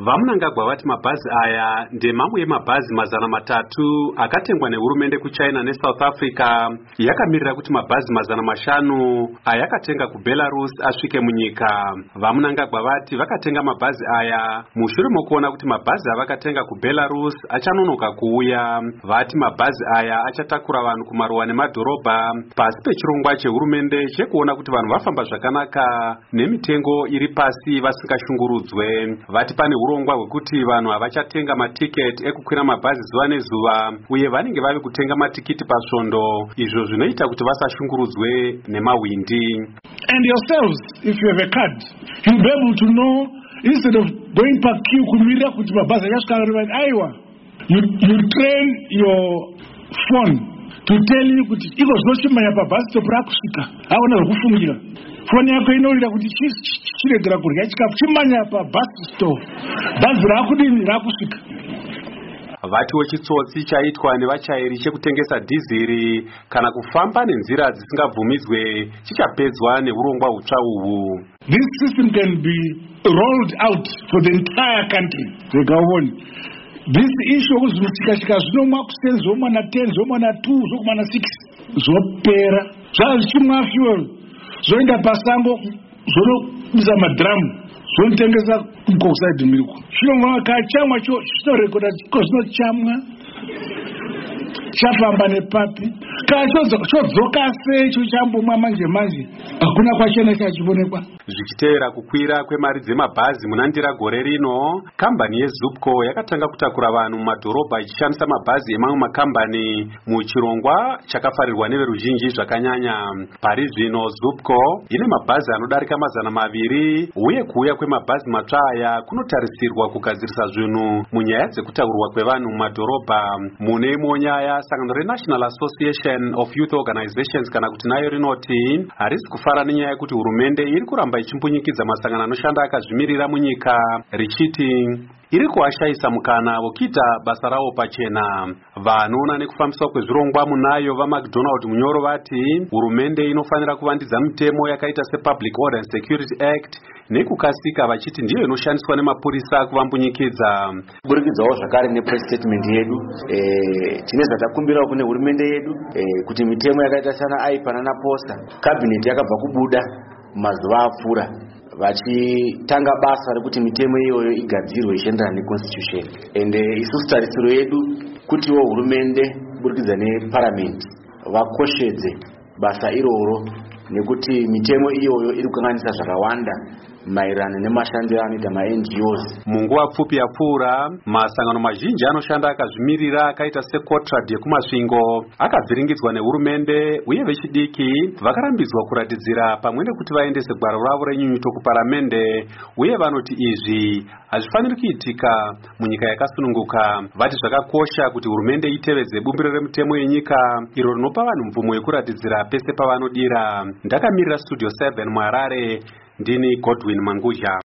Vamunangagwa vati mabhazi aya ndemamwe emabhazi 300 akatengwa nehurumende kuChina neSouth Africa yakamirira kuti mabhazi 500 ayakatenga kuBelarus asvike munyika. Vamunangagwa vati vakatenga mabhazi aya mushure mokuona kuti mabhazi avakatenga kuBelarus achanonoka kuuya. Vati mabhazi aya achatakura vanhu kumaruwa nemadhorobha pasi pechirongwa chehurumende chekuona kuti vanhu vafamba zvakanaka nemitengo iri pasi vasingashungurudzwe. Vati pane urongwa hwekuti vanhu havachatenga matiketi ekukwira mabhazi zuva nezuva uye vanenge vavi kutenga matikiti pasvondo, izvo zvinoita kuti vasashungurudzwe nemawindi. And yourselves, if you have a card, you'll be able to know, instead of going per queue kumirira kuti mabhazi akasvika aiwa, you train your phone to tell you kuti iko zvinochimanya pabhazi stop rakusvika, hauna zvokufungira. Foni yako inoita kuti chiregera kurya chikafu chimanya pabhazi stop, bhazi rakudini rakusvika. Vatiwo chitsotsi chaitwa nevachairi chekutengesa dhiziri kana kufamba nenzira dzisingabvumidzwe chichapedzwa neurongwa hutsva uhwu. This system can be rolled out for the entire country. This issue okuzvimushikashika zvinomwa kuseni zvomwana 10 zvomwana 2 zvokumana 6 zvopera. Zvazvichimwa fuel zvoenda pasango zvonobisa madhiramu zvonotengesa kucoxide milk. Chinomwa kachamwa chinorekoda kozvinochamwa chafamba nepapi chodzoka sei chambomwa manje hakuna kwachena chachionekwa. Zvichiteera kukwira kwemari dzemabhazi munandira gore rino, kambani yeZupco yakatanga kutakura vanhu mumadhorobha ichishandisa mabhazi emamwe makambani muchirongwa chakafarirwa neveruzhinji zvakanyanya. Pari zvino Zupco ine mabhazi anodarika 200 uye kuuya kwemabhazi matsva aya kunotarisirwa kugadzirisa zvinhu munyaya dzekutakurwa kwevanhu mumadhorobha. Mune imwe nyaya, sangano reNational Association of Youth Organizations kana kuti nayo rinoti harisi kufara nenyaya yekuti hurumende iri kuramba ichimbunyikidza masangano anoshanda akazvimirira munyika richiti iri kuashayisa mukana wokuita basa rawo pachena. Vanoona nekufambiswa kwezvirongwa munayo vaMcDonald Munyoro vati hurumende inofanira kuvandidza mitemo yakaita sePublic Order and Security Act nekukasika, vachiti ndiyo inoshandiswa nemapurisa kuvambunyikidza. Kuburikidzawo zvakare nepress statement yedu tine zvatakumbirawo kune hurumende yedu kuti mitemo yakaita sana aipana naposta cabinet yakabva kubuda mazuva apfuura vachitanga basa rekuti mitemo iyoyo igadzirwe ichienderana neconstitution. Ende isusu tarisiro yedu kutiwo hurumende kuburikidza neparliament vakoshedze basa iroro nekuti mitemo iyoyo iri kukanganisa zvakawanda maererano nemashandiro anoita maNGOs. Munguva pfupi yapfuura, masangano mazhinji anoshanda akazvimirira akaita seCotrad yekumasvingo akavhiringidzwa nehurumende uye vechidiki vakarambidzwa kuratidzira pamwe nekuti vaendese gwaro ravo renyunyuto kuparamende, uye vanoti izvi hazvifaniri kuitika munyika yakasununguka. Vati zvakakosha kuti hurumende itevedze bumbiro remitemo yenyika iro rinopa vanhu mvumo yekuratidzira pese pavanodira. Ndakamirira Studio 7 muHarare, ndini Godwin Manguzha.